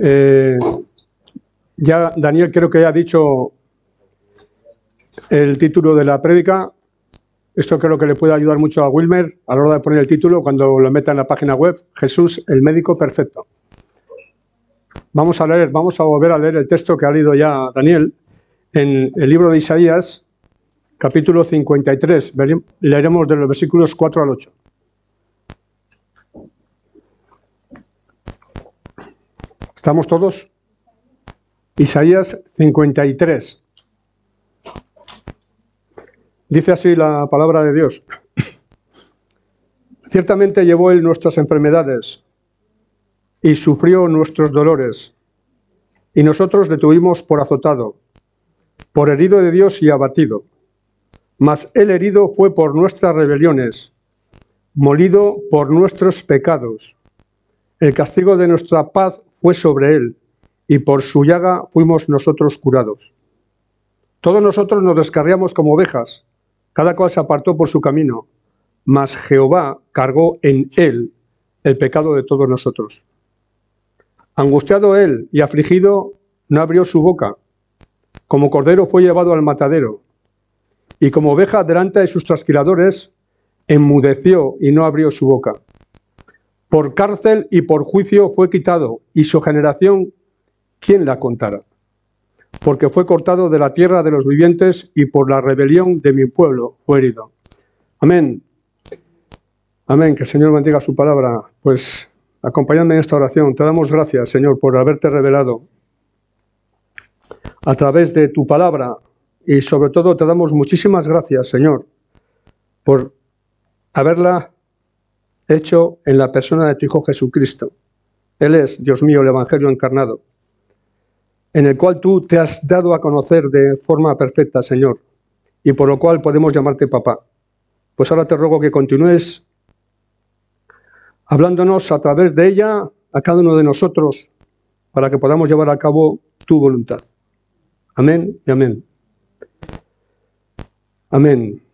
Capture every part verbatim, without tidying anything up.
Eh, ya Daniel creo que ha dicho el título de la prédica. Esto creo que le puede ayudar mucho a Wilmer a la hora de poner el título cuando lo meta en la página web. Jesús, el médico perfecto. Vamos a leer, vamos a volver a leer el texto que ha leído ya Daniel en el libro de Isaías, capítulo cincuenta y tres. Leeremos de los versículos cuatro al ocho. ¿Estamos todos? Isaías cincuenta y tres. Dice así la palabra de Dios. Ciertamente llevó él nuestras enfermedades y sufrió nuestros dolores, y nosotros le tuvimos por azotado, por herido de Dios y abatido. Mas el herido fue por nuestras rebeliones, molido por nuestros pecados. El castigo de nuestra paz fue sobre él, y por su llaga fuimos nosotros curados. Todos nosotros nos descarriamos como ovejas, cada cual se apartó por su camino, mas Jehová cargó en él el pecado de todos nosotros. Angustiado él y afligido, no abrió su boca. Como cordero fue llevado al matadero, y como oveja delante de sus trasquiladores, enmudeció y no abrió su boca. Por cárcel y por juicio fue quitado, y su generación, ¿quién la contara? Porque fue cortado de la tierra de los vivientes, y por la rebelión de mi pueblo fue herido. Amén. Amén. Que el Señor bendiga su palabra. Pues acompáñame en esta oración. Te damos gracias, Señor, por haberte revelado a través de tu palabra, y sobre todo te damos muchísimas gracias, Señor, por haberla hecho en la persona de tu Hijo Jesucristo. Él es, Dios mío, el Evangelio encarnado, en el cual tú te has dado a conocer de forma perfecta, Señor, y por lo cual podemos llamarte papá. Pues ahora te ruego que continúes hablándonos a través de ella a cada uno de nosotros, para que podamos llevar a cabo tu voluntad. Amén y amén. Amén.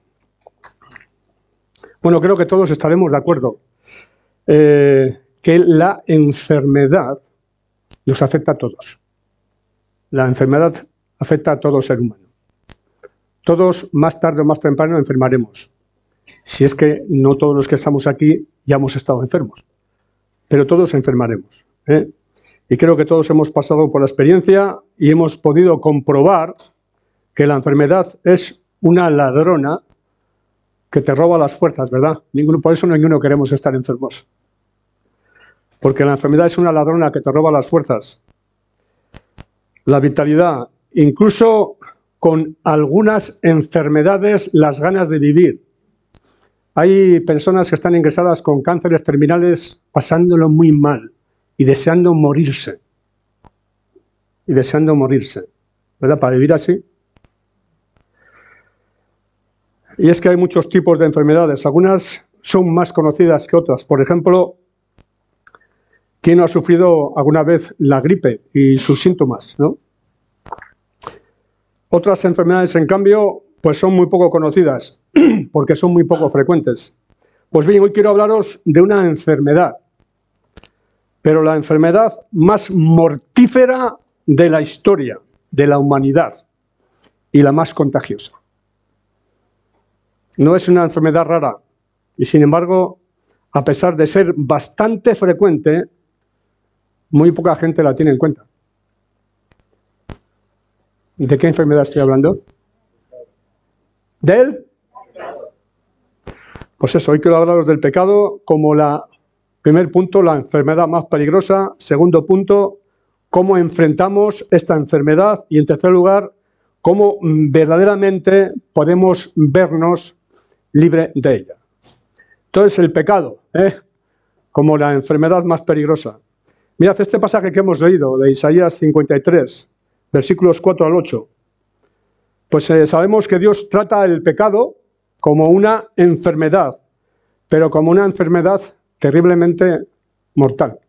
Bueno, creo que todos estaremos de acuerdo eh, que la enfermedad nos afecta a todos. La enfermedad afecta a todo ser humano. Todos, más tarde o más temprano, enfermaremos. Si es que no todos los que estamos aquí ya hemos estado enfermos, pero todos enfermaremos, ¿eh? Y creo que todos hemos pasado por la experiencia y hemos podido comprobar que la enfermedad es una ladrona que te roba las fuerzas, ¿verdad? Ninguno, por eso ninguno queremos estar enfermos. Porque la enfermedad es una ladrona que te roba las fuerzas, la vitalidad, incluso con algunas enfermedades, las ganas de vivir. Hay personas que están ingresadas con cánceres terminales pasándolo muy mal y deseando morirse. Y deseando morirse, ¿verdad? Para vivir así. Y es que hay muchos tipos de enfermedades. Algunas son más conocidas que otras. Por ejemplo, ¿quién no ha sufrido alguna vez la gripe y sus síntomas, ¿no? Otras enfermedades, en cambio, pues son muy poco conocidas, porque son muy poco frecuentes. Pues bien, hoy quiero hablaros de una enfermedad, pero la enfermedad más mortífera de la historia, de la humanidad, y la más contagiosa. No es una enfermedad rara, y sin embargo, a pesar de ser bastante frecuente, muy poca gente la tiene en cuenta. ¿De qué enfermedad estoy hablando? ¿De él? Pues eso, hoy quiero hablaros del pecado como la, primer punto, la enfermedad más peligrosa. Segundo punto, cómo enfrentamos esta enfermedad. Y en tercer lugar, cómo verdaderamente podemos vernos libre de ella. Entonces, el pecado, ¿eh? como la enfermedad más peligrosa. Mirad este pasaje que hemos leído de Isaías cincuenta y tres, versículos cuatro al ocho. Pues eh, sabemos que Dios trata el pecado como una enfermedad, pero como una enfermedad terriblemente mortal.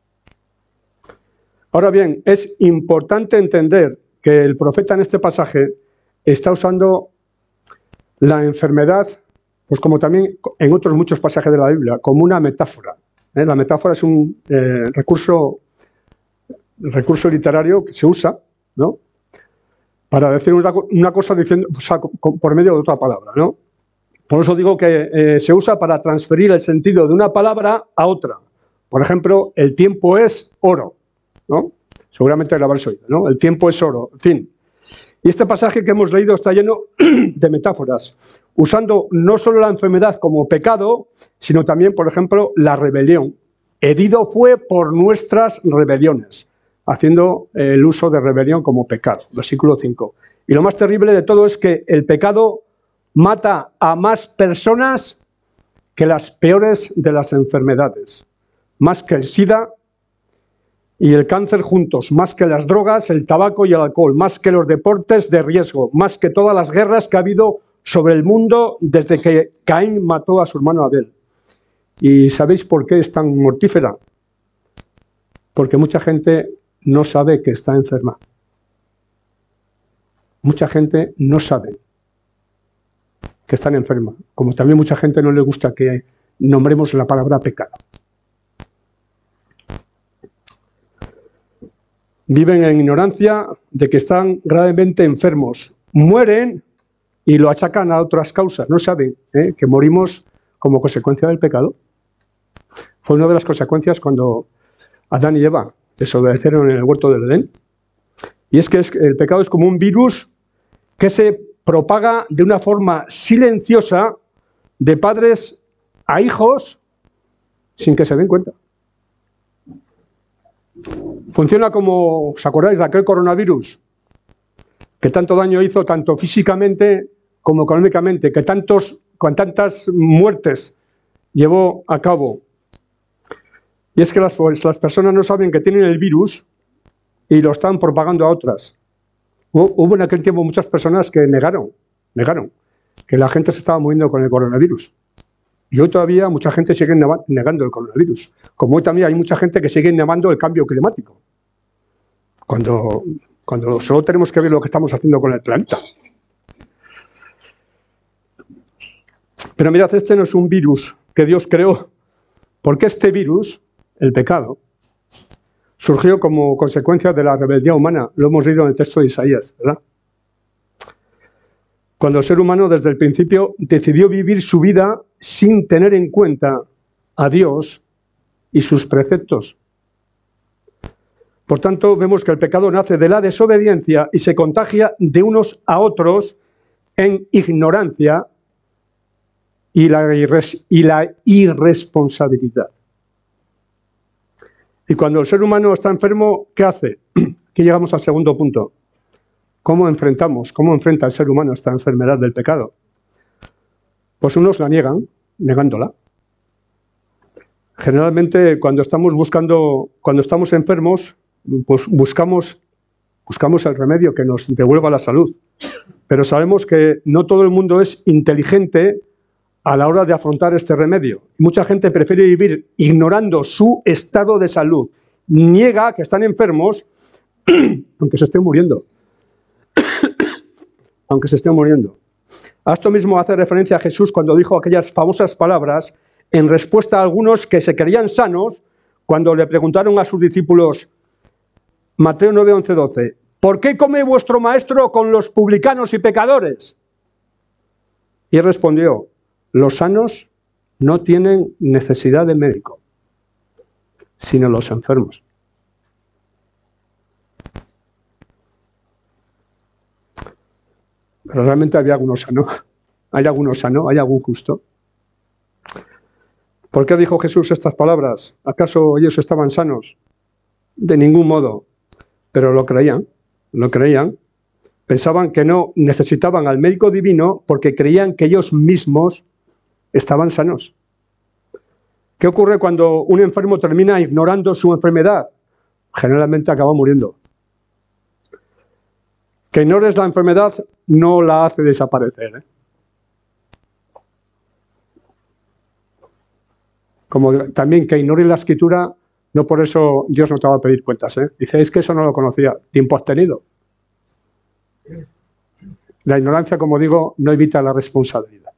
Ahora bien, es importante entender que el profeta en este pasaje está usando la enfermedad, pues como también en otros muchos pasajes de la Biblia, como una metáfora. ¿eh? La metáfora es un eh, recurso recurso literario que se usa, ¿no?, para decir una, una cosa diciendo, o sea, por medio de otra palabra, ¿no? Por eso digo que eh, se usa para transferir el sentido de una palabra a otra. Por ejemplo, el tiempo es oro, ¿no? Seguramente lo habréis oído, ¿no? El tiempo es oro, en fin. Y este pasaje que hemos leído está lleno de metáforas, usando no solo la enfermedad como pecado, sino también, por ejemplo, la rebelión. Herido fue por nuestras rebeliones, haciendo el uso de rebelión como pecado. Versículo cinco. Y lo más terrible de todo es que el pecado mata a más personas que las peores de las enfermedades, más que el SIDA y el cáncer juntos, más que las drogas, el tabaco y el alcohol, más que los deportes de riesgo, más que todas las guerras que ha habido sobre el mundo desde que Caín mató a su hermano Abel. ¿Y sabéis por qué es tan mortífera? Porque mucha gente no sabe que está enferma. Mucha gente no sabe que están enferma, como también mucha gente no le gusta que nombremos la palabra pecado. Viven en ignorancia de que están gravemente enfermos, mueren y lo achacan a otras causas. No saben ¿eh? que morimos como consecuencia del pecado. Fue una de las consecuencias cuando Adán y Eva desobedecieron en el huerto del Edén. Y es que es, el pecado es como un virus que se propaga de una forma silenciosa de padres a hijos sin que se den cuenta. Funciona como, ¿os acordáis de aquel coronavirus? Que tanto daño hizo, tanto físicamente como económicamente, que tantos, con tantas muertes llevó a cabo. Y es que las, pues, las personas no saben que tienen el virus y lo están propagando a otras. Hubo en aquel tiempo muchas personas que negaron, negaron que la gente se estaba muriendo con el coronavirus. Y hoy todavía mucha gente sigue negando el coronavirus. Como hoy también hay mucha gente que sigue negando el cambio climático. Cuando, cuando solo tenemos que ver lo que estamos haciendo con el planeta. Pero mirad, este no es un virus que Dios creó, porque este virus, el pecado, surgió como consecuencia de la rebeldía humana. Lo hemos leído en el texto de Isaías, ¿verdad? Cuando el ser humano desde el principio decidió vivir su vida sin tener en cuenta a Dios y sus preceptos. Por tanto, vemos que el pecado nace de la desobediencia y se contagia de unos a otros en ignorancia y la, irres- y la irresponsabilidad. Y cuando el ser humano está enfermo, ¿qué hace? Aquí llegamos al segundo punto. ¿Cómo enfrentamos, cómo enfrenta el ser humano esta enfermedad del pecado? Pues unos la niegan, negándola. Generalmente cuando estamos buscando, cuando estamos enfermos, pues buscamos, buscamos el remedio que nos devuelva la salud. Pero sabemos que no todo el mundo es inteligente a la hora de afrontar este remedio. Mucha gente prefiere vivir ignorando su estado de salud. Niega que están enfermos, aunque se estén muriendo. aunque se estén muriendo. A esto mismo hace referencia a Jesús cuando dijo aquellas famosas palabras en respuesta a algunos que se creían sanos cuando le preguntaron a sus discípulos, Mateo nueve, once, doce, ¿por qué come vuestro maestro con los publicanos y pecadores? Y respondió, los sanos no tienen necesidad de médico, sino los enfermos. Pero realmente había algunos sanos. ¿Hay algunos sanos? ¿Hay algún justo? ¿Por qué dijo Jesús estas palabras? ¿Acaso ellos estaban sanos? De ningún modo. Pero lo creían, lo creían. Pensaban que no necesitaban al médico divino porque creían que ellos mismos estaban sanos. ¿Qué ocurre cuando un enfermo termina ignorando su enfermedad? Generalmente acaba muriendo. Que ignores la enfermedad no la hace desaparecer, ¿eh? Como también que ignores la escritura, no por eso Dios no te va a pedir cuentas, ¿eh? Dice, es que eso no lo conocía. Tiempo has tenido. La ignorancia, como digo, no evita la responsabilidad.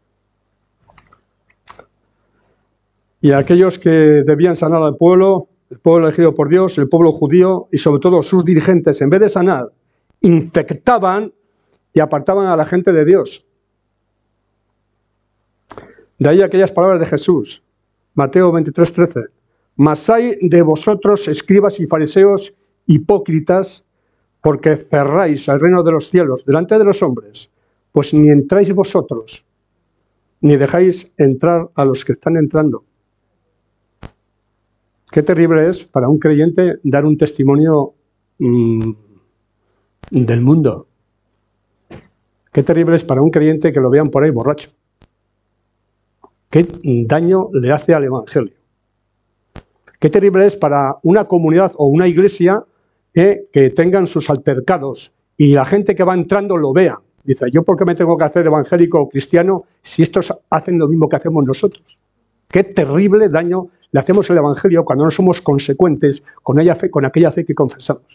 Y aquellos que debían sanar al pueblo, el pueblo elegido por Dios, el pueblo judío y sobre todo sus dirigentes, en vez de sanar, infectaban y apartaban a la gente de Dios. De ahí aquellas palabras de Jesús, Mateo veintitrés, trece. Mas hay de vosotros, escribas y fariseos, hipócritas, porque cerráis el reino de los cielos delante de los hombres, pues ni entráis vosotros, ni dejáis entrar a los que están entrando. Qué terrible es para un creyente dar un testimonio mmm, del mundo. Qué terrible es para un creyente que lo vean por ahí borracho. Qué daño le hace al Evangelio. Qué terrible es para una comunidad o una iglesia eh, que tengan sus altercados y la gente que va entrando lo vea. Dice, ¿yo por qué me tengo que hacer evangélico o cristiano si estos hacen lo mismo que hacemos nosotros? Qué terrible daño le hacemos al Evangelio cuando no somos consecuentes con, ella fe, con aquella fe que confesamos.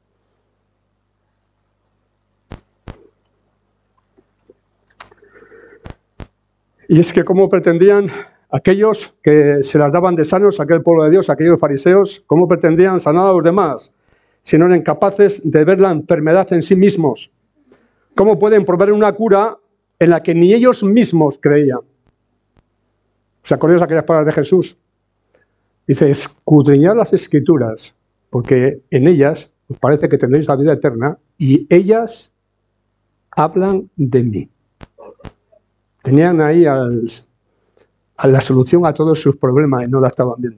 Y es que cómo pretendían aquellos que se las daban de sanos, aquel pueblo de Dios, aquellos fariseos, cómo pretendían sanar a los demás, si no eran capaces de ver la enfermedad en sí mismos. ¿Cómo pueden proveer una cura en la que ni ellos mismos creían? ¿Os acordáis de aquellas palabras de Jesús? Dice, escudriñad las Escrituras, porque en ellas os parece que tendréis la vida eterna, y ellas hablan de mí. Tenían ahí al, a la solución a todos sus problemas y no la estaban viendo.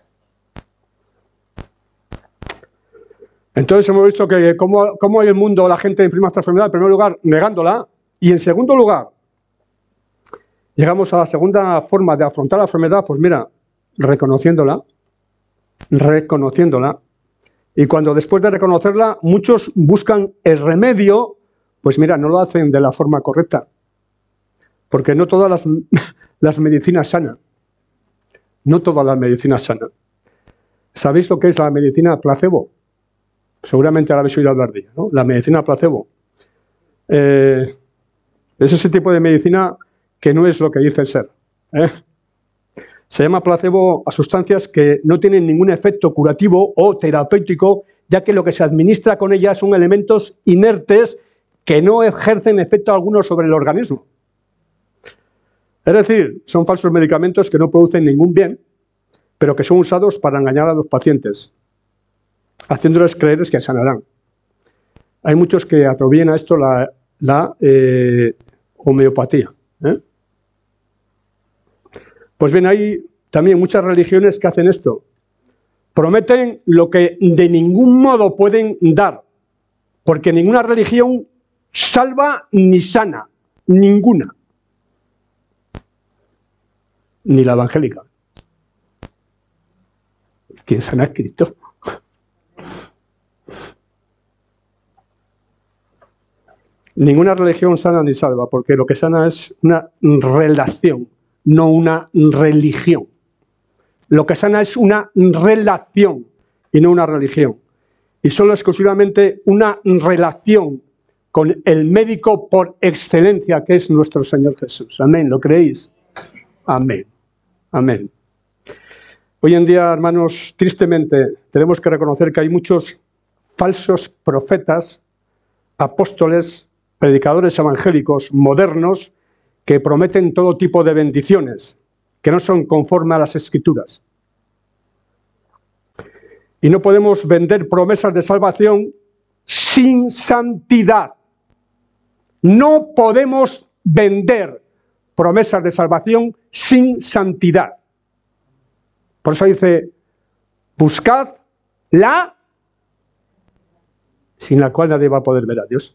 Entonces hemos visto que cómo, cómo hay el mundo, la gente enferma esta enfermedad, en primer lugar, negándola, y en segundo lugar, llegamos a la segunda forma de afrontar la enfermedad, pues mira, reconociéndola, reconociéndola, y cuando después de reconocerla, muchos buscan el remedio, pues mira, no lo hacen de la forma correcta, porque no todas las, las medicinas sanan, no todas las medicinas sanan. ¿Sabéis lo que es la medicina placebo? Seguramente ahora habéis oído hablar de ella, ¿no? La medicina placebo. Eh, es ese tipo de medicina que no es lo que dice ser. ¿eh? Se llama placebo a sustancias que no tienen ningún efecto curativo o terapéutico, ya que lo que se administra con ellas son elementos inertes que no ejercen efecto alguno sobre el organismo. Es decir, son falsos medicamentos que no producen ningún bien, pero que son usados para engañar a los pacientes, haciéndoles creer que sanarán. Hay muchos que atribuyen a esto la, la eh, homeopatía. ¿eh? Pues bien, hay también muchas religiones que hacen esto. Prometen lo que de ningún modo pueden dar, porque ninguna religión salva ni sana, ninguna. Ni la evangélica. ¿Quién sana es Cristo? Ninguna religión sana ni salva, porque lo que sana es una relación, no una religión. Lo que sana es una relación y no una religión. Y solo exclusivamente una relación con el médico por excelencia que es nuestro Señor Jesús. Amén, ¿lo creéis? Amén, amén. Hoy en día, hermanos, tristemente tenemos que reconocer que hay muchos falsos profetas, apóstoles, predicadores evangélicos modernos que prometen todo tipo de bendiciones que no son conforme a las Escrituras. Y no podemos vender promesas de salvación sin santidad. No podemos vender promesas de salvación sin santidad. Por eso dice, buscad la, sin la cual nadie va a poder ver a Dios.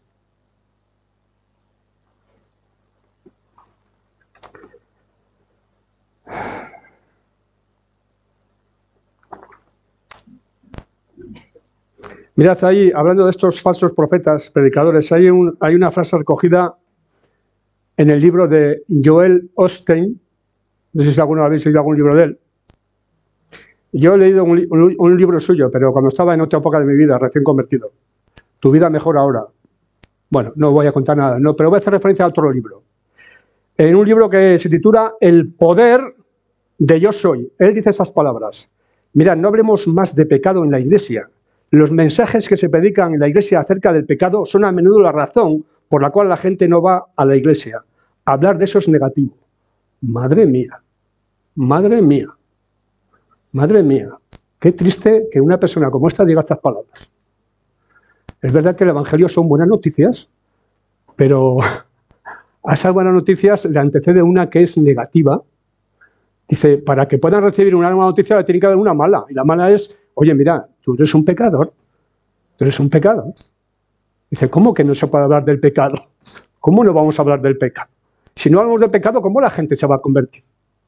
Mirad ahí, hablando de estos falsos profetas, predicadores, hay, un, hay una frase recogida en el libro de Joel Osteen. No sé si alguno habéis leído algún libro de él. Yo he leído un, un, un libro suyo, pero cuando estaba en otra época de mi vida, recién convertido. Tu vida mejor ahora. Bueno, no voy a contar nada, no, pero voy a hacer referencia a otro libro. En un libro que se titula El poder de yo soy. Él dice esas palabras. Mirad, no hablemos más de pecado en la iglesia. Los mensajes que se predican en la iglesia acerca del pecado son a menudo la razón por la cual la gente no va a la iglesia. Hablar de eso es negativo. Madre mía, madre mía, madre mía. Qué triste que una persona como esta diga estas palabras. Es verdad que el Evangelio son buenas noticias, pero a esas buenas noticias le antecede una que es negativa. Dice, para que puedan recibir una buena noticia le tiene que dar una mala. Y la mala es, oye, mira, tú eres un pecador. Tú eres un pecador. Dice, ¿cómo que no se puede hablar del pecado? ¿Cómo no vamos a hablar del pecado? Si no hablamos del pecado, ¿cómo la gente se va a convertir?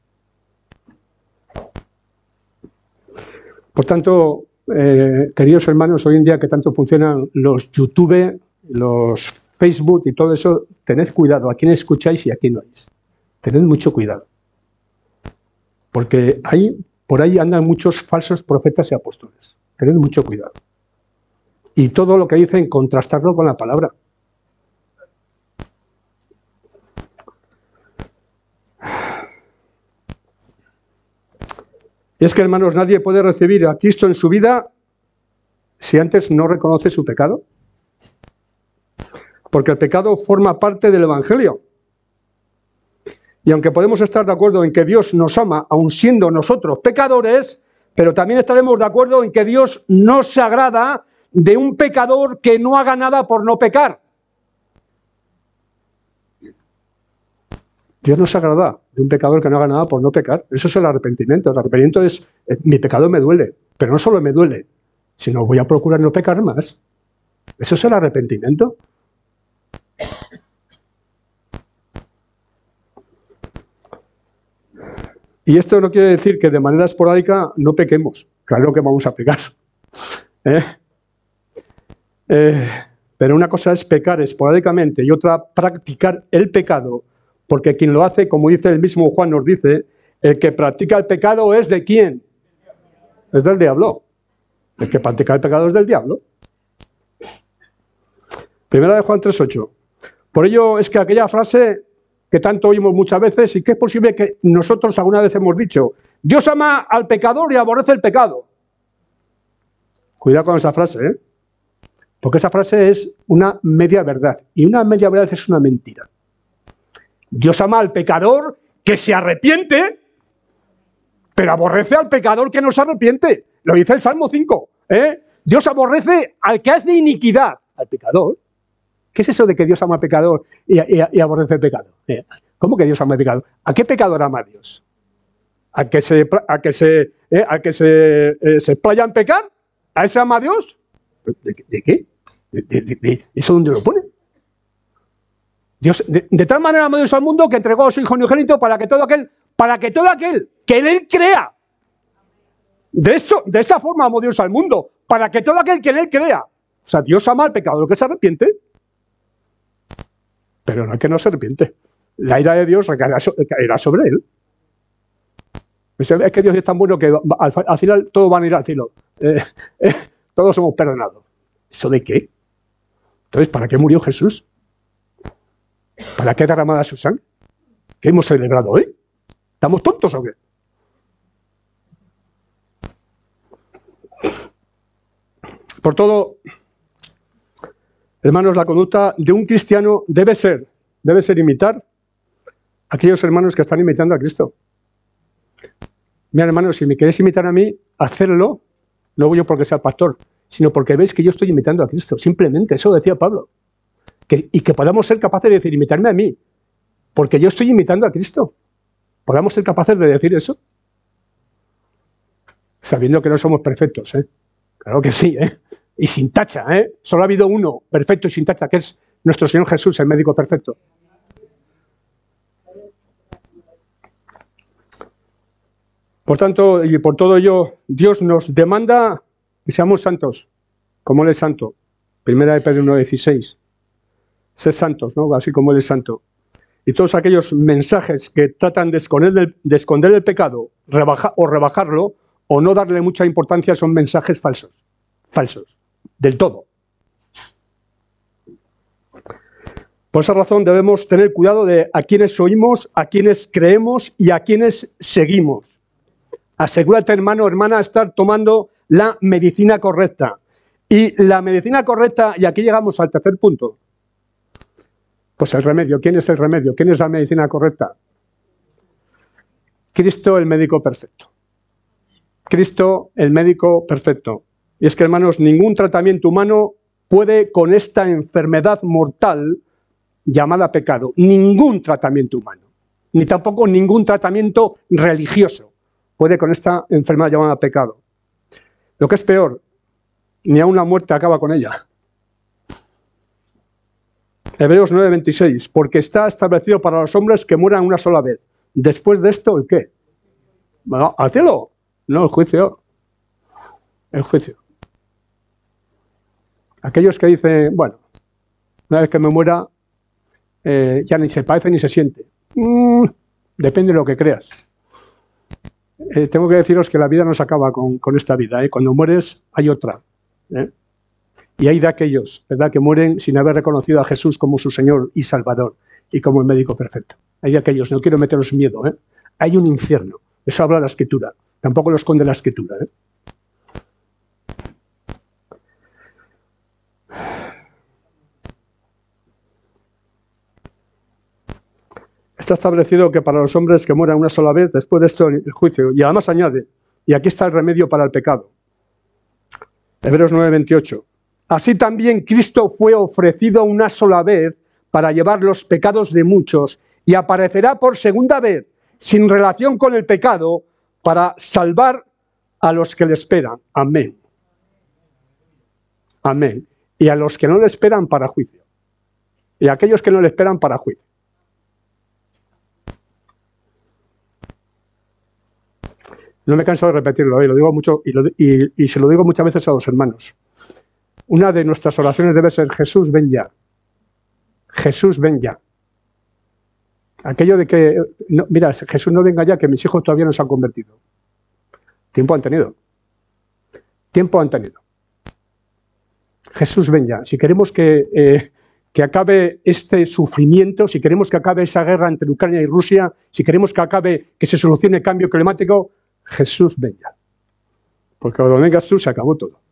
Por tanto, eh, queridos hermanos, hoy en día que tanto funcionan los YouTube, los Facebook y todo eso, tened cuidado a quién escucháis y a quién oís. Tened mucho cuidado. Porque ahí, por ahí andan muchos falsos profetas y apóstoles. Tened mucho cuidado. Y todo lo que dicen, contrastarlo con la palabra. Y es que, hermanos, nadie puede recibir a Cristo en su vida si antes no reconoce su pecado. Porque el pecado forma parte del Evangelio. Y aunque podemos estar de acuerdo en que Dios nos ama, aun siendo nosotros pecadores, pero también estaremos de acuerdo en que Dios no se agrada de un pecador que no haga nada por no pecar. Dios no se agrada de un pecador que no haga nada por no pecar. Eso es el arrepentimiento. El arrepentimiento es, eh, mi pecado me duele, pero no solo me duele, sino voy a procurar no pecar más. Eso es el arrepentimiento. Y esto no quiere decir que de manera esporádica no pequemos. Claro que vamos a pecar. ¿Eh? Eh, pero una cosa es pecar esporádicamente y otra practicar el pecado. Porque quien lo hace, como dice el mismo Juan, nos dice, el que practica el pecado es ¿de quién? Es del diablo. El que practica el pecado es del diablo. Primera de Juan tres ocho. Por ello es que aquella frase que tanto oímos muchas veces y que es posible que nosotros alguna vez hemos dicho, Dios ama al pecador y aborrece el pecado. Cuidado con esa frase, ¿eh? Porque esa frase es una media verdad y una media verdad es una mentira. Dios ama al pecador que se arrepiente, pero aborrece al pecador que no se arrepiente. Lo dice el Salmo cinco. ¿eh? Dios aborrece al que hace iniquidad, al pecador. ¿Qué es eso de que Dios ama al pecador y, y, y aborrece el pecado? ¿Eh? ¿Cómo que Dios ama al pecador? ¿A qué pecador ama Dios? ¿A que se, a que se, eh, a que se, eh, se explaya en pecar? ¿A ese ama a Dios? ¿De, de qué? ¿De, de, de, de, ¿Eso dónde lo pone? Dios, de, de tal manera amó Dios al mundo que entregó a su Hijo unigénito para que todo aquel, para que todo aquel que en él crea, de, esto, de esta forma amó Dios al mundo, para que todo aquel que en él crea. O sea, Dios ama al pecador que se arrepiente, pero no al que no se arrepiente. La ira de Dios recaerá sobre él. Es que Dios es tan bueno que al, al final todos van a ir al cielo. Eh, eh, todos somos perdonados. ¿Eso de qué? Entonces, ¿para qué murió Jesús? ¿Para qué derramada su sangre? ¿Qué hemos celebrado hoy? ¿Estamos tontos o qué? Por todo, hermanos, la conducta de un cristiano debe ser, debe ser imitar a aquellos hermanos que están imitando a Cristo. Mira, hermanos, si me queréis imitar a mí, hacerlo, no voy yo porque sea pastor, sino porque veis que yo estoy imitando a Cristo. Simplemente, eso decía Pablo. Que, y que podamos ser capaces de decir, imitarme a mí, porque yo estoy imitando a Cristo. ¿Podamos ser capaces de decir eso? Sabiendo que no somos perfectos, ¿eh? Claro que sí, ¿eh? Y sin tacha, ¿eh? Solo ha habido uno perfecto y sin tacha, que es nuestro Señor Jesús, el médico perfecto. Por tanto, y por todo ello, Dios nos demanda que seamos santos, como Él es santo. Primera de Pedro uno dieciséis. Sed santos, ¿no? Así como Él es santo. Y todos aquellos mensajes que tratan de esconder el, de esconder el pecado, rebaja, o rebajarlo, o no darle mucha importancia, son mensajes falsos. Falsos. Del todo. Por esa razón debemos tener cuidado de a quienes oímos, a quienes creemos y a quienes seguimos. Asegúrate, hermano, hermana, estar tomando la medicina correcta. Y la medicina correcta, y aquí llegamos al tercer punto, pues el remedio. ¿Quién es el remedio? ¿Quién es la medicina correcta? Cristo, el médico perfecto. Cristo, el médico perfecto. Y es que, hermanos, ningún tratamiento humano puede con esta enfermedad mortal llamada pecado. Ningún tratamiento humano. Ni tampoco ningún tratamiento religioso puede con esta enfermedad llamada pecado. Lo que es peor, ni aun la muerte acaba con ella. Hebreos nueve veintiséis, porque está establecido para los hombres que mueran una sola vez. Después de esto, ¿el qué? Bueno, ¿al cielo? No, el juicio. El juicio. Aquellos que dicen, bueno, una vez que me muera, eh, ya ni se parece ni se siente. Mm, depende de lo que creas. Eh, tengo que deciros que la vida no se acaba con, con esta vida. ¿eh? Cuando mueres, hay otra. ¿eh? Y hay de aquellos, ¿verdad?, que mueren sin haber reconocido a Jesús como su Señor y Salvador y como el médico perfecto. Hay de aquellos, no quiero meteros miedo, ¿eh? Hay un infierno, eso habla la Escritura, tampoco lo esconde la Escritura. ¿eh? Está establecido que para los hombres que mueran una sola vez, después de esto el juicio, y además añade, y aquí está el remedio para el pecado. Hebreos nueve veintiocho. Así también Cristo fue ofrecido una sola vez para llevar los pecados de muchos y aparecerá por segunda vez sin relación con el pecado para salvar a los que le esperan. Amén. Amén. Y a los que no le esperan para juicio. Y a aquellos que no le esperan para juicio. No me canso de repetirlo, ¿eh? Lo digo mucho y, lo, y, y se lo digo muchas veces a los hermanos. Una de nuestras oraciones debe ser: Jesús, ven ya. Jesús, ven ya. Aquello de que, no, mira, Jesús no venga ya, que mis hijos todavía no se han convertido. Tiempo han tenido. Tiempo han tenido. Jesús, ven ya. Si queremos que, eh, que acabe este sufrimiento, si queremos que acabe esa guerra entre Ucrania y Rusia, si queremos que acabe, que se solucione el cambio climático, Jesús, ven ya. Porque cuando vengas tú se acabó todo.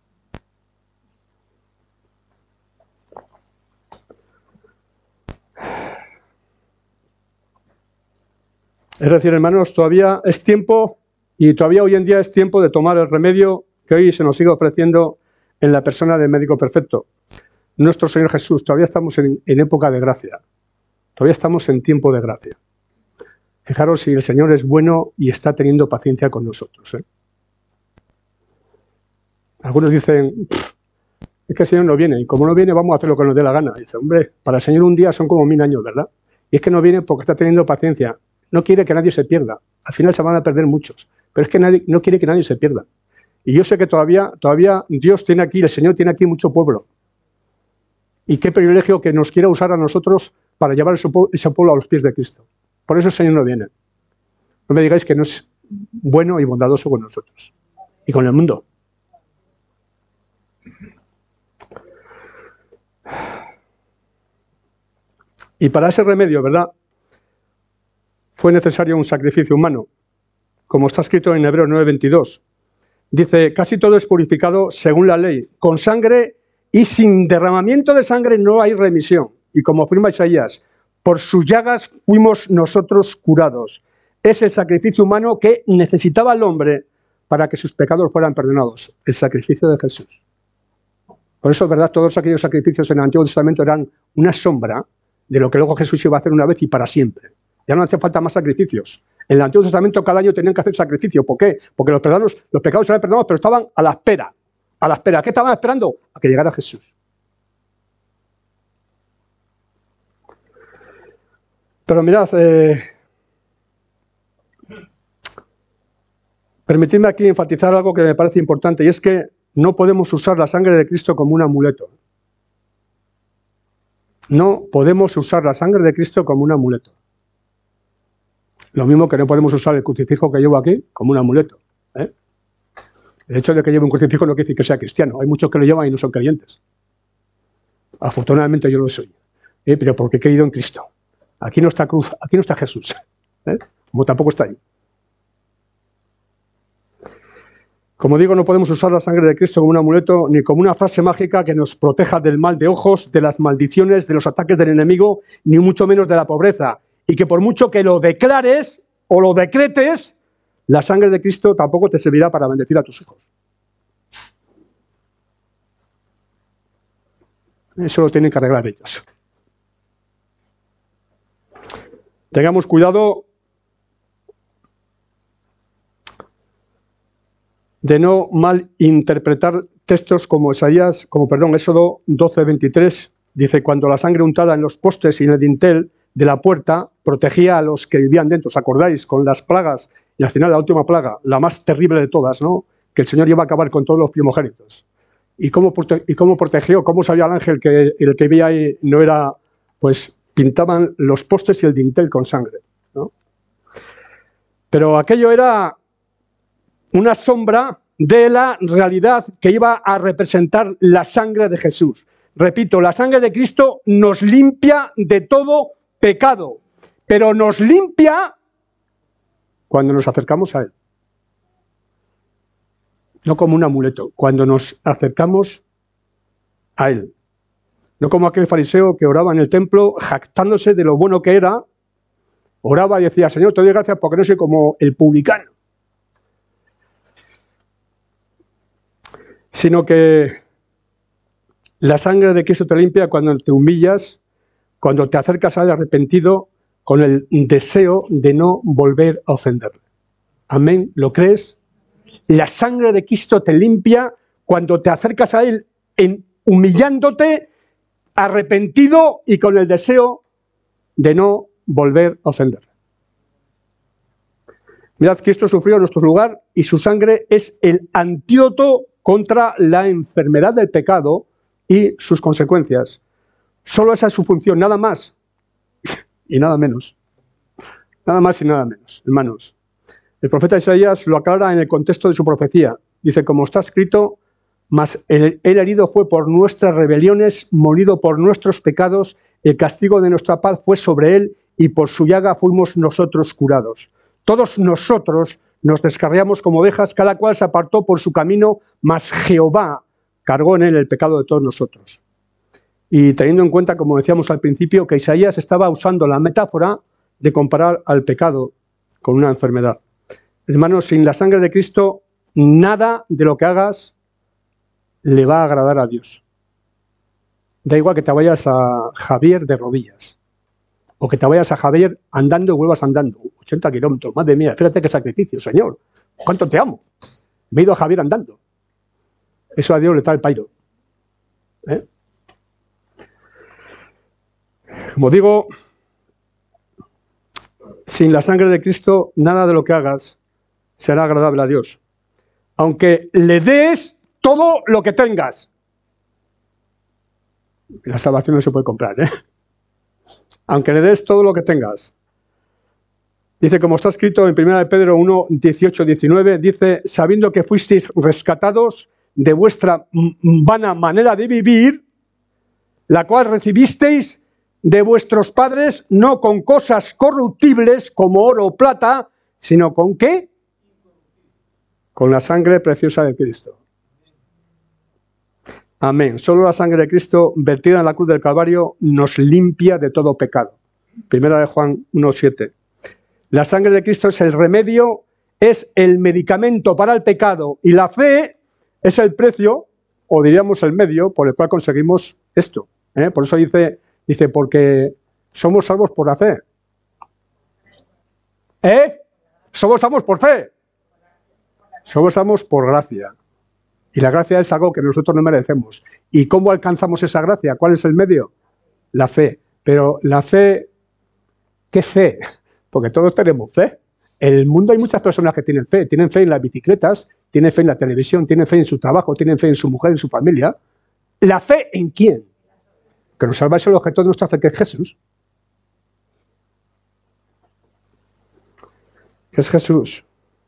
Es decir, hermanos, todavía es tiempo, y todavía hoy en día es tiempo de tomar el remedio que hoy se nos sigue ofreciendo en la persona del médico perfecto. Nuestro Señor Jesús, todavía estamos en, en época de gracia. Todavía estamos en tiempo de gracia. Fijaros si el Señor es bueno y está teniendo paciencia con nosotros. ¿eh? Algunos dicen, es que el Señor no viene, y como no viene vamos a hacer lo que nos dé la gana. Dice, hombre, para el Señor un día son como mil años, ¿verdad? Y es que no viene porque está teniendo paciencia. No quiere que nadie se pierda. Al final se van a perder muchos. Pero es que nadie, no quiere que nadie se pierda. Y yo sé que todavía, todavía Dios tiene aquí, el Señor tiene aquí mucho pueblo. Y qué privilegio que nos quiera usar a nosotros para llevar ese pueblo a los pies de Cristo. Por eso el Señor no viene. No me digáis que no es bueno y bondadoso con nosotros. Y con el mundo. Y para ese remedio, ¿verdad?, fue necesario un sacrificio humano, como está escrito en Hebreos nueve veintidós. Dice, casi todo es purificado según la ley, con sangre y sin derramamiento de sangre no hay remisión. Y como afirma Isaías, por sus llagas fuimos nosotros curados. Es el sacrificio humano que necesitaba el hombre para que sus pecados fueran perdonados, el sacrificio de Jesús. Por eso, ¿verdad?, todos aquellos sacrificios en el Antiguo Testamento eran una sombra de lo que luego Jesús iba a hacer una vez y para siempre. Ya no hace falta más sacrificios. En el Antiguo Testamento cada año tenían que hacer sacrificio. ¿Por qué? Porque los, perdonos, los pecados eran perdonados, pero estaban a la espera. A la espera. ¿Qué estaban esperando? A que llegara Jesús. Pero mirad, eh, permitidme aquí enfatizar algo que me parece importante, y es que no podemos usar la sangre de Cristo como un amuleto. No podemos usar la sangre de Cristo como un amuleto. Lo mismo que no podemos usar el crucifijo que llevo aquí como un amuleto. ¿eh? El hecho de que lleve un crucifijo no quiere decir que sea cristiano. Hay muchos que lo llevan y no son creyentes. Afortunadamente yo lo soy. ¿eh? Pero porque he creído en Cristo. Aquí no está cruz, aquí no está Jesús. ¿eh? Como tampoco está ahí. Como digo, no podemos usar la sangre de Cristo como un amuleto ni como una frase mágica que nos proteja del mal de ojos, de las maldiciones, de los ataques del enemigo, ni mucho menos de la pobreza. Y que por mucho que lo declares o lo decretes, la sangre de Cristo tampoco te servirá para bendecir a tus hijos. Eso lo tienen que arreglar ellos. Tengamos cuidado de no malinterpretar textos como Isaías, como perdón, Éxodo doce veintitrés, dice, cuando la sangre untada en los postes y en el dintel de la puerta protegía a los que vivían dentro. ¿Os acordáis? Con las plagas, y al final la última plaga, la más terrible de todas, ¿no? Que el Señor iba a acabar con todos los primogénitos. ¿Y cómo, prote y cómo protegió? ¿Cómo sabía el ángel que el que veía ahí no era, pues, pintaban los postes y el dintel con sangre, ¿no? Pero aquello era una sombra de la realidad que iba a representar la sangre de Jesús. Repito, la sangre de Cristo nos limpia de todo pecado, pero nos limpia cuando nos acercamos a Él. No como un amuleto, cuando nos acercamos a Él. No como aquel fariseo que oraba en el templo, jactándose de lo bueno que era, oraba y decía, Señor, te doy gracias porque no soy como el publicano. Sino que la sangre de Cristo te limpia cuando te humillas, cuando te acercas a Él arrepentido, con el deseo de no volver a ofenderle. Amén, ¿lo crees? La sangre de Cristo te limpia cuando te acercas a Él en, humillándote, arrepentido y con el deseo de no volver a ofenderle. Mirad, Cristo sufrió en nuestro lugar y su sangre es el antídoto contra la enfermedad del pecado y sus consecuencias. Solo esa es su función, nada más y nada menos. Nada más y nada menos, hermanos. El profeta Isaías lo aclara en el contexto de su profecía. Dice, como está escrito, mas el, el herido fue por nuestras rebeliones, molido por nuestros pecados, el castigo de nuestra paz fue sobre él y por su llaga fuimos nosotros curados. Todos nosotros nos descarriamos como ovejas, cada cual se apartó por su camino, mas Jehová cargó en él el pecado de todos nosotros. Y teniendo en cuenta, como decíamos al principio, que Isaías estaba usando la metáfora de comparar al pecado con una enfermedad. Hermanos, sin la sangre de Cristo, nada de lo que hagas le va a agradar a Dios. Da igual que te vayas a Javier de rodillas, o que te vayas a Javier andando y vuelvas andando, ochenta kilómetros, madre mía, fíjate qué sacrificio, Señor, cuánto te amo. Me he ido a Javier andando. Eso a Dios le trae el pairo. ¿Eh? Como digo, sin la sangre de Cristo, nada de lo que hagas será agradable a Dios. Aunque le des todo lo que tengas. La salvación no se puede comprar, ¿eh? Aunque le des todo lo que tengas. Dice, como está escrito en primera de Pedro uno, dieciocho, diecinueve, dice, sabiendo que fuisteis rescatados de vuestra vana manera de vivir, la cual recibisteis de vuestros padres, no con cosas corruptibles como oro o plata, sino con ¿qué? Con la sangre preciosa de Cristo. Amén. Solo la sangre de Cristo vertida en la cruz del Calvario nos limpia de todo pecado. Primera de Juan uno, siete. La sangre de Cristo es el remedio, es el medicamento para el pecado y la fe es el precio, o diríamos el medio, por el cual conseguimos esto. ¿eh? Por eso dice, dice, porque somos salvos por la fe. ¿Eh? Somos salvos por fe. Somos salvos por gracia. Y la gracia es algo que nosotros no merecemos. ¿Y cómo alcanzamos esa gracia? ¿Cuál es el medio? La fe. Pero la fe, ¿qué fe? Porque todos tenemos fe. En el mundo hay muchas personas que tienen fe. Tienen fe en las bicicletas, tienen fe en la televisión, tienen fe en su trabajo, tienen fe en su mujer, en su familia. ¿La fe en quién? Que nos salva es el objeto de nuestra fe, que es Jesús. Que es Jesús.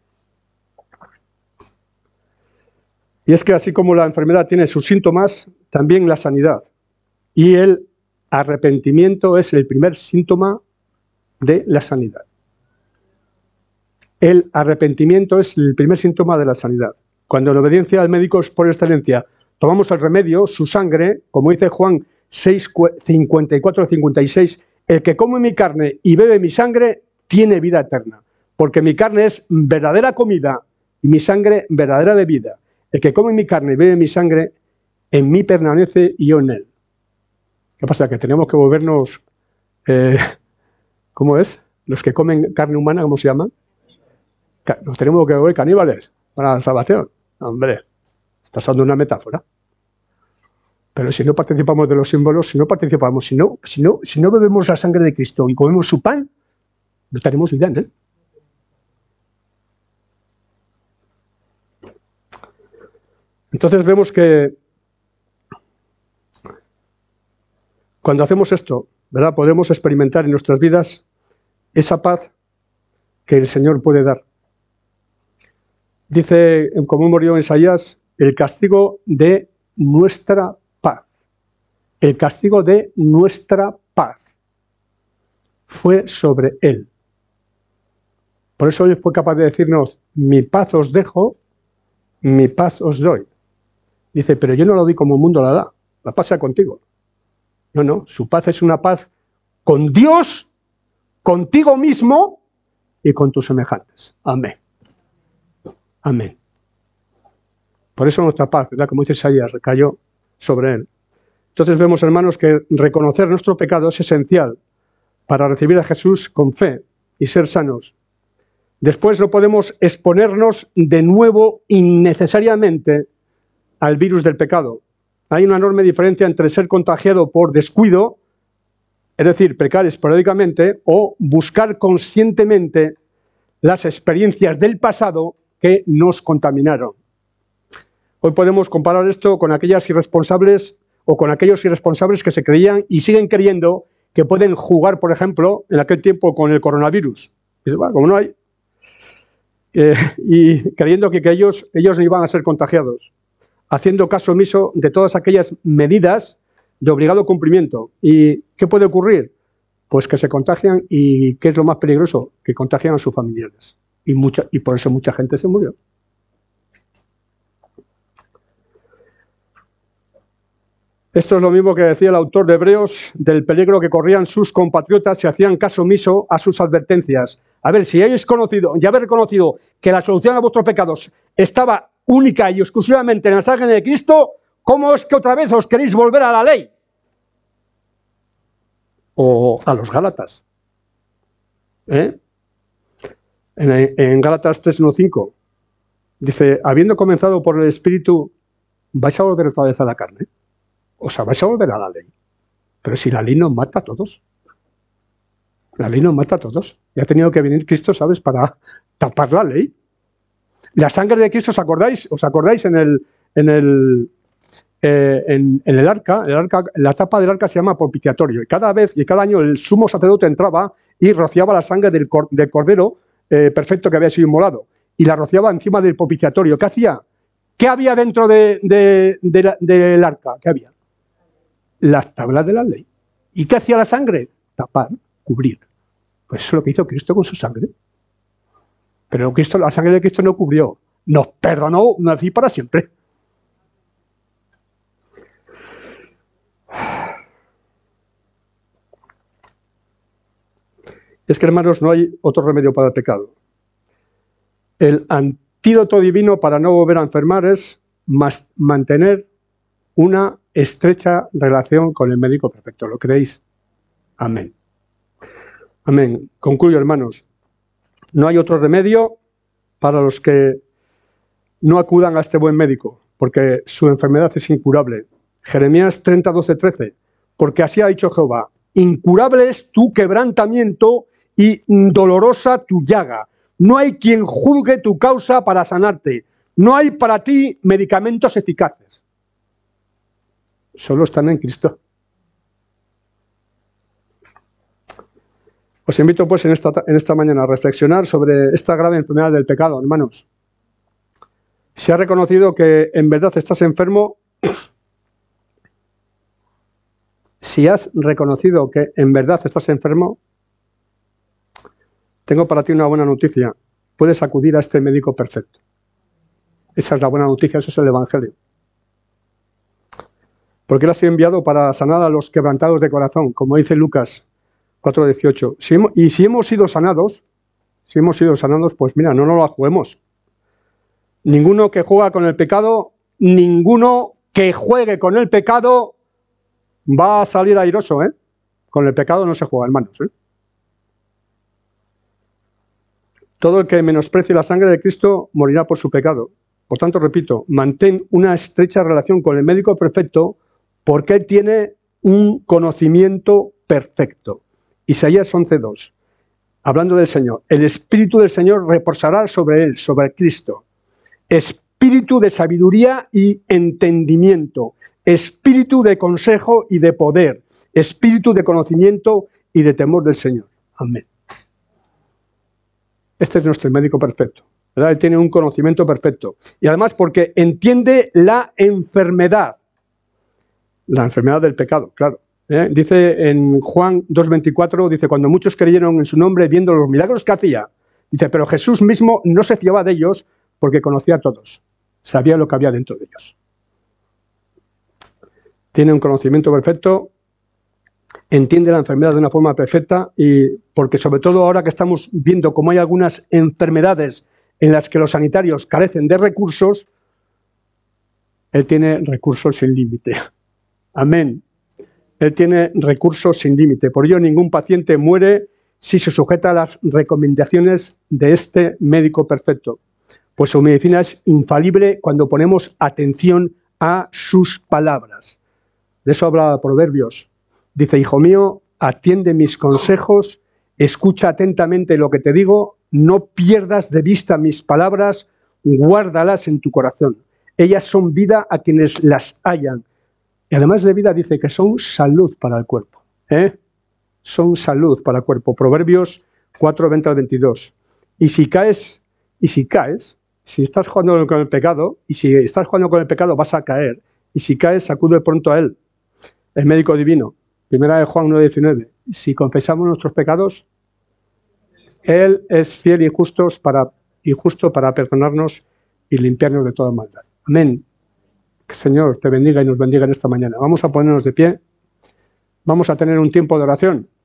Y es que así como la enfermedad tiene sus síntomas, también la sanidad. Y el arrepentimiento es el primer síntoma de la sanidad. El arrepentimiento es el primer síntoma de la sanidad. cuando en obediencia al médico por excelencia tomamos el remedio, su sangre, como dice Juan seis, cincuenta y cuatro, cincuenta y seis, el que come mi carne y bebe mi sangre tiene vida eterna, porque mi carne es verdadera comida y mi sangre verdadera bebida. El que come mi carne y bebe mi sangre, en mí permanece y yo en él. ¿Qué pasa? Que tenemos que volvernos, eh, ¿cómo es? Los que comen carne humana, ¿cómo se llaman? Nos tenemos que volver caníbales para la salvación. Hombre, está usando una metáfora. Pero si no participamos de los símbolos, si no participamos, si no, si no, si no bebemos la sangre de Cristo y comemos su pan, no tenemos vida en él. Entonces vemos que cuando hacemos esto, ¿verdad?, podemos experimentar en nuestras vidas esa paz que el Señor puede dar. Dice, como murió en Isaías, el castigo de nuestra paz. El castigo de nuestra paz fue sobre él. Por eso él fue capaz de decirnos, mi paz os dejo, mi paz os doy. Dice, pero yo no la doy como el mundo la da, la pasa contigo. No, no, su paz es una paz con Dios, contigo mismo y con tus semejantes. Amén. Amén. Por eso nuestra paz, ¿verdad?, como dice Isaías, recayó sobre él. Entonces vemos, hermanos, que reconocer nuestro pecado es esencial para recibir a Jesús con fe y ser sanos. Después no podemos exponernos de nuevo innecesariamente al virus del pecado. Hay una enorme diferencia entre ser contagiado por descuido, es decir, pecar esporádicamente, o buscar conscientemente las experiencias del pasado que nos contaminaron. Hoy podemos comparar esto con aquellas irresponsables o con aquellos irresponsables que se creían y siguen creyendo que pueden jugar, por ejemplo, en aquel tiempo con el coronavirus. Y dice, bueno, como no hay, eh, y creyendo que, que ellos, ellos no iban a ser contagiados, haciendo caso omiso de todas aquellas medidas de obligado cumplimiento. ¿Y qué puede ocurrir? Pues que se contagian y, ¿qué es lo más peligroso? Que contagian a sus familiares. Y, mucha, y por eso mucha gente se murió. Esto es lo mismo que decía el autor de Hebreos del peligro que corrían sus compatriotas si hacían caso omiso a sus advertencias. A ver, si hayáis conocido, ya habéis reconocido que la solución a vuestros pecados estaba única y exclusivamente en la sangre de Cristo, ¿cómo es que otra vez os queréis volver a la ley? O a los Gálatas. ¿Eh? En, en Gálatas tres, uno, cinco dice, habiendo comenzado por el Espíritu, vais a volver otra vez a la carne. O sea, vais a volver a la ley. Pero si la ley nos mata a todos. La ley nos mata a todos. Y ha tenido que venir Cristo, ¿sabes?, para tapar la ley. La sangre de Cristo, ¿os acordáis? ¿Os acordáis en el, en el, eh, en, en el arca? El arca, la tapa del arca se llama propiciatorio. Y cada vez y cada año el sumo sacerdote entraba y rociaba la sangre del, cor, del cordero eh, perfecto que había sido inmolado. Y la rociaba encima del propiciatorio. ¿Qué hacía? ¿Qué había dentro de, de, de la, del arca? ¿Qué había? Las tablas de la ley. ¿Y qué hacía la sangre? Tapar, cubrir. Pues eso es lo que hizo Cristo con su sangre. Pero Cristo, la sangre de Cristo no cubrió, nos perdonó una vez y para siempre. Es que, hermanos, no hay otro remedio para el pecado. El antídoto divino para no volver a enfermar es más mantener una estrecha relación con el médico perfecto. ¿Lo creéis? Amén. Amén. Concluyo, hermanos. No hay otro remedio para los que no acudan a este buen médico, porque su enfermedad es incurable. Jeremías treinta, doce, trece. Porque así ha dicho Jehová, incurable es tu quebrantamiento y dolorosa tu llaga. No hay quien juzgue tu causa para sanarte. No hay para ti medicamentos eficaces. Solo están en Cristo. Os invito pues en esta, en esta mañana a reflexionar sobre esta grave enfermedad del pecado, hermanos. Si has reconocido que en verdad estás enfermo, si has reconocido que en verdad estás enfermo, tengo para ti una buena noticia. Puedes acudir a este médico perfecto. Esa es la buena noticia, eso es el Evangelio. Porque Él ha sido enviado para sanar a los quebrantados de corazón, como dice Lucas cuatro dieciocho. Si hemos, y si hemos sido sanados, si hemos sido sanados, pues mira, no nos la juguemos. Ninguno que juega con el pecado, ninguno que juegue con el pecado va a salir airoso, ¿eh? Con el pecado no se juega, hermanos, ¿eh? Todo el que menosprecie la sangre de Cristo morirá por su pecado. Por tanto, repito, mantén una estrecha relación con el médico perfecto porque Él tiene un conocimiento perfecto. Isaías once dos, hablando del Señor. El Espíritu del Señor reposará sobre Él, sobre Cristo. Espíritu de sabiduría y entendimiento. Espíritu de consejo y de poder. Espíritu de conocimiento y de temor del Señor. Amén. Este es nuestro médico perfecto, ¿verdad? Él tiene un conocimiento perfecto. Y además porque entiende la enfermedad. La enfermedad del pecado, claro. ¿eh? Dice en Juan dos veinticuatro, dice, cuando muchos creyeron en su nombre viendo los milagros que hacía, dice, pero Jesús mismo no se fiaba de ellos porque conocía a todos. Sabía lo que había dentro de ellos. Tiene un conocimiento perfecto, entiende la enfermedad de una forma perfecta y porque sobre todo ahora que estamos viendo cómo hay algunas enfermedades en las que los sanitarios carecen de recursos, Él tiene recursos sin límite. Amén. Él tiene recursos sin límite. Por ello ningún paciente muere si se sujeta a las recomendaciones de este médico perfecto. Pues su medicina es infalible cuando ponemos atención a sus palabras. De eso habla Proverbios. Dice, hijo mío, atiende mis consejos, escucha atentamente lo que te digo, no pierdas de vista mis palabras, guárdalas en tu corazón. Ellas son vida a quienes las hallan. Y además de vida dice que son salud para el cuerpo. ¿eh? Son salud para el cuerpo. Proverbios cuatro, veinte al veintidós. Y si caes, y si caes, si estás jugando con el pecado, y si estás jugando con el pecado vas a caer, y si caes, acude pronto a Él, el médico divino. Primera de Juan nueve diecinueve. Si confesamos nuestros pecados, Él es fiel y justo para, y justo para perdonarnos y limpiarnos de toda maldad. Amén. Que el Señor te bendiga y nos bendiga en esta mañana. Vamos a ponernos de pie. Vamos a tener un tiempo de oración.